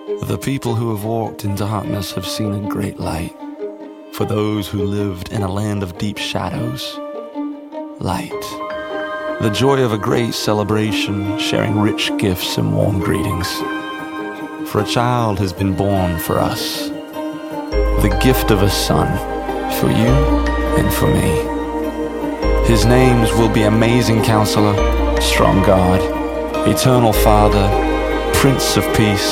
The people who have walked in darkness have seen a great light. For those who lived in a land of deep shadows, light. The joy of a great celebration, sharing rich gifts and warm greetings. For a child has been born for us, the gift of a son, for you and for me. His names will be Amazing Counselor, Strong God, Eternal Father, Prince of Peace,